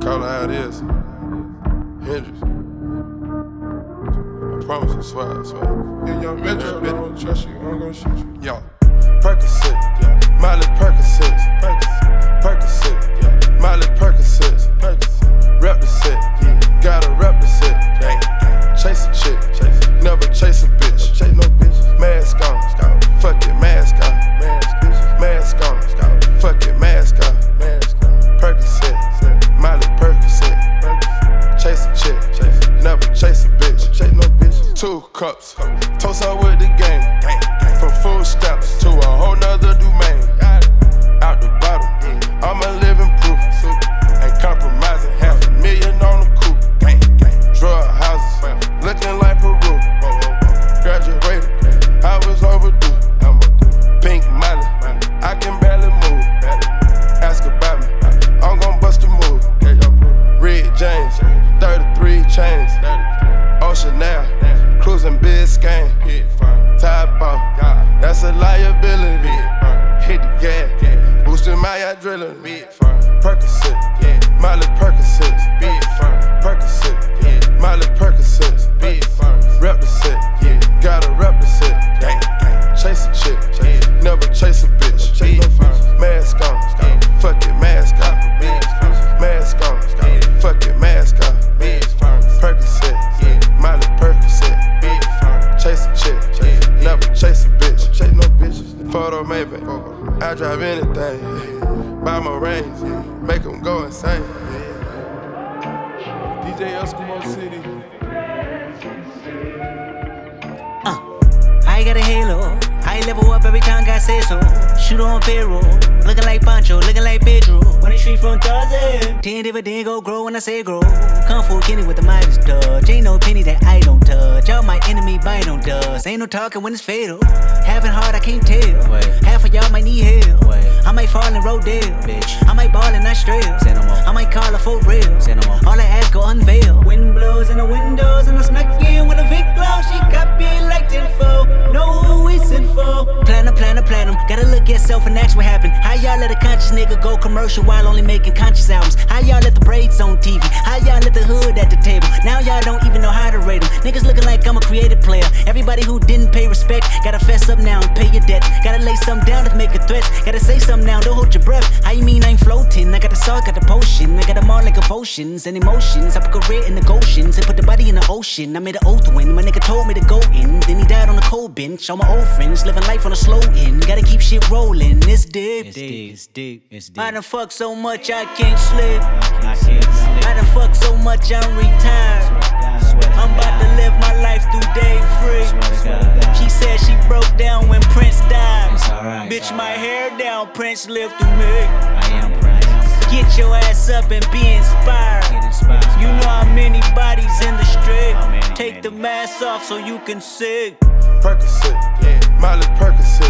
Call it how it is. Hendrix. I promise, I swear, I swear. Yeah, young Metro, I don't trust you, I'm gonna shoot you. Yo, Percocet, yeah. Miley Percocet, yeah. Miley Percocet, rep the set, yeah. Gotta rep the set, yeah. Chase a chick, never chase a bitch. Chase no bitch. Mask on, fuck it, mask on. Mask on, fuck it, mask on. Percocet, Miley Percocet. Chase a chick, never chase a bitch. Chase no bitch. 2 cups, toast up with the game. From food stamps to a whole nother domain. Out the bottom, I'm a living proof. Ain't compromising, $500,000 on the coupe. Drug houses, looking like Peru. Graduated, I was overdue. Pink Molly, I can barely move. Ask about me, I'm gon' bust a move. Red James, 33 chains. Ocean now, cruising Biscayne. Top off, that's a liability. Hit the gas, boosting my adrenaline. Percocet, Miley Percocet, Percocet, Miley Percocet. Rep the set, gotta rep the set. Chase a chick, never chase a bitch. Mask on, fuck it, mask on. Mask on, fuck it, mask on. Percocet, Miley Percocet. Chase a chick, never chase a bitch. Chase no bitches. Photo maybe, I drive anything. Buy my range, make them go insane. DJ Eskimo City. I got a halo. I level up every time God says so. Shoot on payroll. Looking like Pancho, looking like Pedro. When the street from Tarzan. 10 dividend go grow when I say grow. Kung Fu Kenny with the Midas touch. Ain't no penny that I don't touch. All my enemy bite on dust. Ain't no talking when it's fatal. Having hard, I can't tell. Half of y'all might need help. I might fall in Rodale. Bitch. I might ball in Australia. I might call her for real. All I ask go unveil. Wind blows in the windows and I snuck in with a Vic glow. She got me like tenfold. Know who we sent for. Platinum. Gotta look at self and ask what happened. How y'all let a conscious nigga go commercial while only making conscious albums? How y'all let the braids on TV? How y'all let the hood at the table? Now y'all don't even know how to rate them. Niggas looking like I'm a creative player. Everybody who didn't pay respect, gotta fess up now and pay your debts. Gotta lay something down to make a threat. Gotta say something now, don't hold your breath. How you mean I ain't floating? I got the salt, got the potion. I got them all like emotions and emotions. I put career in the Goshen's and put the body in the ocean. I made an oath when my nigga told me to go in. Then he died on the cold bench. All my old friends living life on a slow end. Gotta keep shit rolling. It's deep. I done fucked so much I can't sleep. I done fucked so much I'm retired. I'm about to live my life through day free. She said she broke down when Prince died. Bitch, my hair down, Prince lived through me. Get your ass up and be inspired. You know how many bodies in the street. Take the mask off so you can see. Percocet, Miley Percocet.